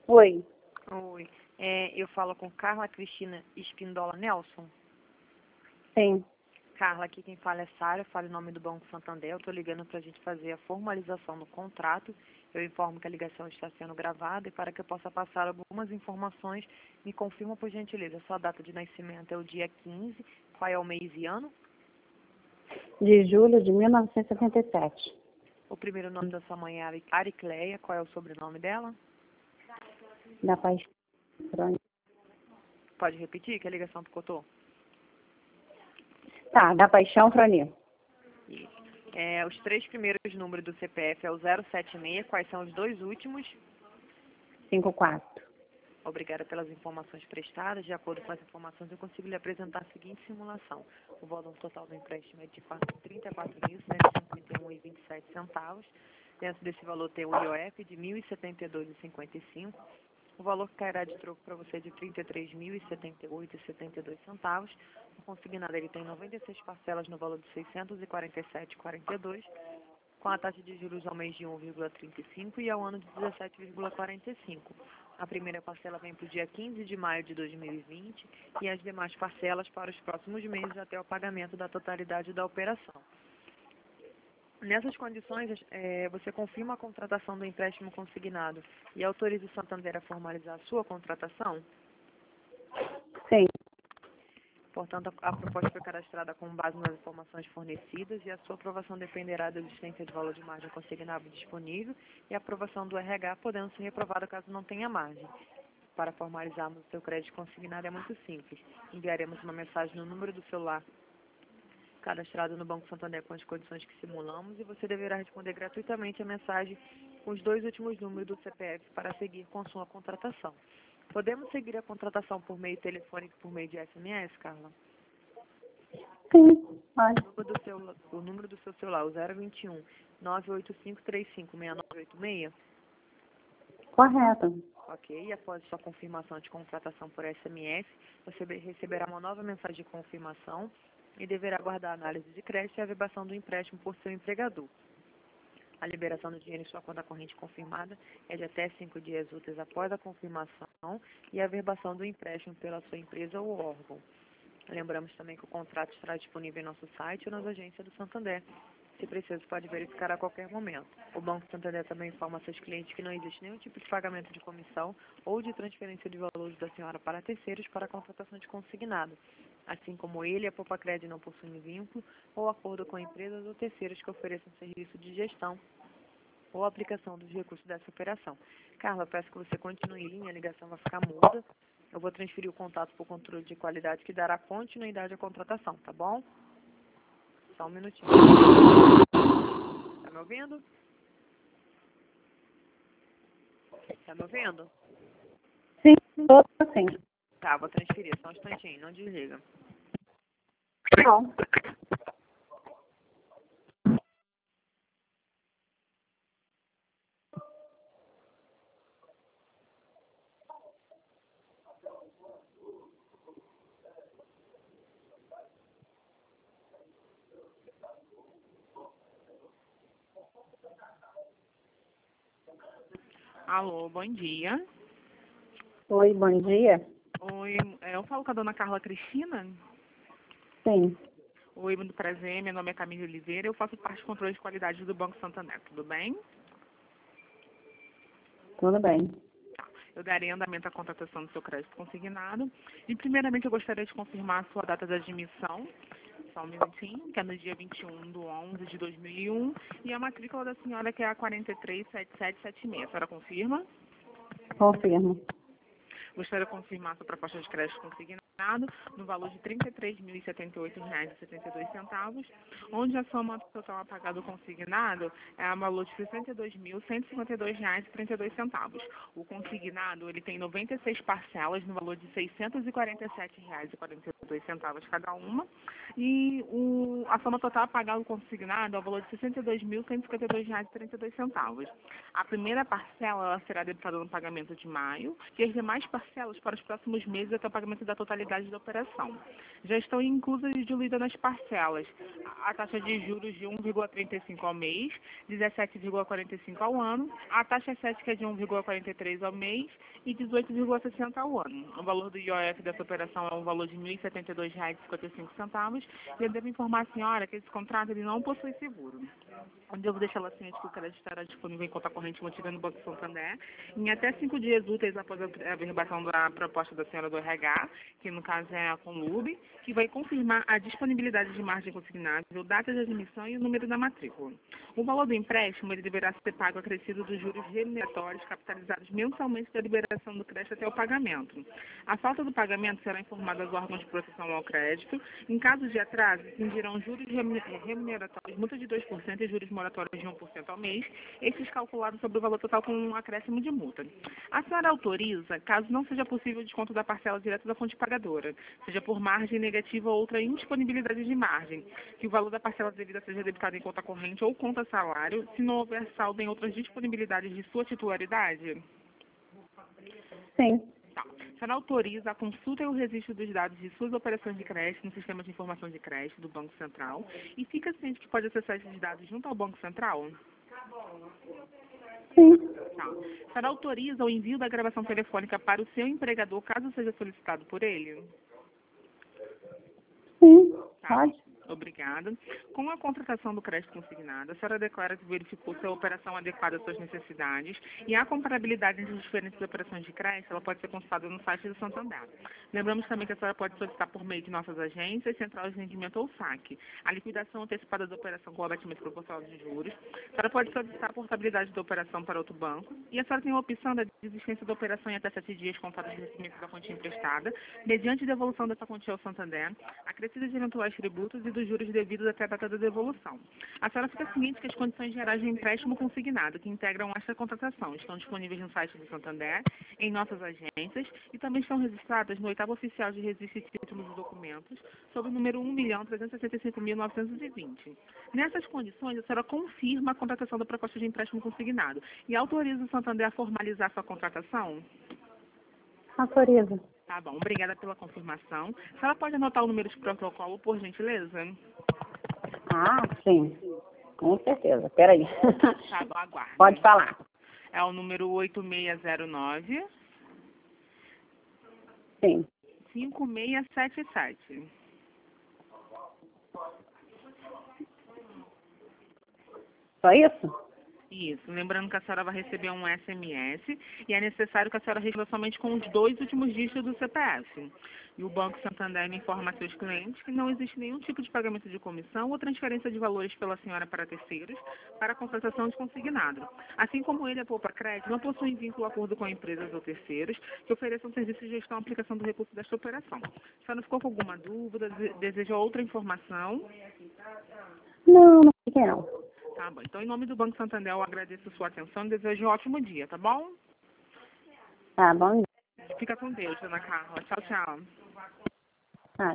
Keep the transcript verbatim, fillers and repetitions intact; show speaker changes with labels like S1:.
S1: Oi.
S2: Oi. É, eu falo com Carla Cristina Espindola Nelson.
S1: Sim.
S2: Carla, aqui quem fala é Sara, eu falo em nome do Banco Santander. Eu estou ligando para a gente fazer a formalização do contrato. Eu informo que a ligação está sendo gravada e para que eu possa passar algumas informações, me confirma por gentileza. Sua data de nascimento é o dia quinze, qual é o mês e ano?
S1: De julho de mil novecentos e setenta e sete.
S2: O primeiro nome da sua mãe é Aricleia, qual é o sobrenome dela?
S1: Da Paixão.
S2: Pode repetir que a ligação picotou?
S1: Tá, da Paixão Franil.
S2: Isso. É, os três primeiros números do C P F é o zero sete seis, quais são os dois últimos?
S1: cinco quatro.
S2: Obrigada pelas informações prestadas. De acordo com as informações, eu consigo lhe apresentar a seguinte simulação. O valor total do empréstimo é de trinta e quatro mil, cento e cinquenta e um reais e vinte e sete centavos. Dentro desse valor tem o I O F de mil e setenta e dois reais e cinquenta e cinco centavos. O valor que cairá de troco para você é de trinta e três mil e setenta e oito reais e setenta e dois centavos. O consignado ele tem noventa e seis parcelas no valor de seiscentos e quarenta e sete reais e quarenta e dois centavos, com a taxa de juros ao mês de um vírgula trinta e cinco e ao ano de dezessete vírgula quarenta e cinco. A primeira parcela vem para o dia quinze de maio de dois mil e vinte e as demais parcelas para os próximos meses até o pagamento da totalidade da operação. Nessas condições, é, você confirma a contratação do empréstimo consignado e autoriza o Santander a formalizar a sua contratação?
S1: Sim.
S2: Portanto, a, a proposta foi cadastrada com base nas informações fornecidas e a sua aprovação dependerá da existência de valor de margem consignável disponível e a aprovação do R H, podendo ser reprovada caso não tenha margem. Para formalizarmos o seu crédito consignado é muito simples. Enviaremos uma mensagem no número do celular cadastrado no Banco Santander com as condições que simulamos e você deverá responder gratuitamente a mensagem com os dois últimos números do C P F para seguir com sua contratação. Podemos seguir a contratação por meio telefônico e por meio de S M S, Carla?
S1: Sim, pode.
S2: O número do seu, o número do seu celular, o zero vinte e um, nove oito cinco três cinco, seis nove oito seis?
S1: Correto.
S2: Ok, e após sua confirmação de contratação por S M S, você receberá uma nova mensagem de confirmação e deverá aguardar a análise de crédito e a averbação do empréstimo por seu empregador. A liberação do dinheiro em sua conta corrente confirmada é de até cinco dias úteis após a confirmação e a averbação do empréstimo pela sua empresa ou órgão. Lembramos também que o contrato estará disponível em nosso site ou nas agências do Santander. Se preciso, pode verificar a qualquer momento. O Banco Santander também informa a seus clientes que não existe nenhum tipo de pagamento de comissão ou de transferência de valores da senhora para terceiros para a contratação de consignado. Assim como ele, a Popacred não possui vínculo ou acordo com empresas ou terceiros que ofereçam serviço de gestão ou aplicação dos recursos dessa operação. Carla, peço que você continue em linha, a ligação vai ficar muda. Eu vou transferir o contato para o controle de qualidade que dará continuidade à contratação, tá bom? Só um minutinho. Tá me ouvindo? Tá me ouvindo?
S1: Sim, estou sim.
S2: Tá, vou transferir, só um instantinho, não desliga.
S1: Não.
S3: Alô, bom dia.
S1: Oi, bom dia.
S3: Oi, é, eu falo com a dona Carla Cristina.
S1: Sim,
S3: Oi, muito prazer, meu nome é Camila Oliveira, eu faço parte do controle de qualidade do Banco Santander, tudo bem?
S1: tudo bem.
S3: Eu darei andamento à contratação do seu crédito consignado. E, primeiramente, eu gostaria de confirmar a sua data de admissão, só um minutinho, que é no dia vinte e um de onze de dois mil e um, e a matrícula da senhora, que é a quatro três sete sete sete seis. A senhora confirma?
S1: Confirmo.
S3: Gostaria de confirmar a sua proposta de crédito consignado no valor de trinta e três mil e setenta e oito reais e setenta e dois centavos, onde a soma total a pagar do consignado é a valor de sessenta e dois mil cento e cinquenta e dois reais e trinta e dois centavos. O consignado ele tem noventa e seis parcelas no valor de seiscentos e quarenta e sete reais e quarenta e dois centavos cada uma, e o, a soma total a pagar do consignado é o valor de sessenta e dois mil cento e cinquenta e dois reais e trinta e dois centavos. A primeira parcela ela será debitada no pagamento de maio e as demais parcelas parcelas para os próximos meses até o pagamento da totalidade da operação. Já estão inclusas e diluídas nas parcelas a taxa de juros de um vírgula trinta e cinco ao mês, dezessete vírgula quarenta e cinco ao ano, a taxa sete que é de um vírgula quarenta e três ao mês e dezoito vírgula sessenta ao ano. O valor do I O F dessa operação é um valor de mil e setenta e dois reais e cinquenta e cinco centavos. E eu devo informar a senhora que esse contrato ele não possui seguro. Eu devo deixar ela ciente que o crédito estará disponível em conta corrente mantida no Banco Santander em até cinco dias úteis após a averbação da proposta da senhora do R H, que no caso é a Conlub, que vai confirmar a disponibilidade de margem consignável, data de admissão e o número da matrícula. O valor do empréstimo ele deverá ser pago acrescido dos juros remuneratórios capitalizados mensalmente da liberação do crédito até o pagamento. A falta do pagamento será informada aos órgãos de proteção ao crédito. Em caso de atraso, incidirão juros remuneratórios, multa de dois por cento e juros moratórios de um por cento ao mês, estes calculados sobre o valor total com um acréscimo de multa. A senhora autoriza, caso não seja possível o desconto da parcela direta da fonte pagadora, seja por margem negativa ou outra indisponibilidade de margem, que o valor da parcela devida seja debitado em conta corrente ou conta salário, se não houver saldo em outras disponibilidades de sua titularidade?
S1: Sim.
S3: Tá. A senhora autoriza a consulta e o registro dos dados de suas operações de crédito no Sistema de Informação de Crédito do Banco Central e fica ciente que pode acessar esses dados junto ao Banco Central?
S1: Sim.
S3: Tá. A senhora autoriza o envio da gravação telefônica para o seu empregador, caso seja solicitado por ele?
S1: Sim.
S3: Tá.
S1: Pode.
S3: Obrigada. Com a contratação do crédito consignado, a senhora declara que verificou se a operação adequada às suas necessidades e a comparabilidade entre as diferentes operações de crédito, ela pode ser consultada no site do Santander. Lembramos também que a senhora pode solicitar por meio de nossas agências, central de rendimento ou saque, a liquidação antecipada da operação com o abatimento proporcional de juros. A senhora pode solicitar a portabilidade da operação para outro banco e a senhora tem a opção da desistência da operação em até sete dias contados de recebimento da quantia emprestada, mediante devolução dessa quantia ao Santander, acrescida de eventuais tributos e dos juros devidos até a data da devolução. A senhora fica ciente que as condições gerais de empréstimo consignado que integram esta contratação estão disponíveis no site do Santander, em nossas agências e também estão registradas no oitavo oficial de registro de títulos e documentos, sob o número um milhão trezentos e sessenta e cinco mil novecentos e vinte. Nessas condições, a senhora confirma a contratação da proposta de empréstimo consignado e autoriza o Santander a formalizar sua contratação?
S1: Autoriza.
S3: Tá bom, obrigada pela confirmação. A senhora pode anotar o número de protocolo, por gentileza?
S1: Ah, sim. Com certeza. Peraí.
S3: Tá bom, aguarde.
S1: Pode falar.
S3: É o número oito seis zero nove,
S1: Sim.
S3: cinco seis sete sete.
S1: Só isso?
S3: Isso. Lembrando que a senhora vai receber um S M S e é necessário que a senhora responda somente com os dois últimos dígitos do C P F. E o Banco Santander informa a seus clientes que não existe nenhum tipo de pagamento de comissão ou transferência de valores pela senhora para terceiros para a contratação de consignado. Assim como ele, a Poupa Crédito, não possui vínculo ou acordo com empresas ou terceiros que ofereçam serviços de gestão e aplicação do recurso desta operação. A senhora ficou com alguma dúvida? Deseja outra informação?
S1: Não, não fiquei não.
S3: Tá bom. Então, em nome do Banco Santander, eu agradeço a sua atenção e desejo um ótimo dia, tá bom?
S1: Tá bom.
S3: Fica com Deus, dona Carla. Tchau, tchau.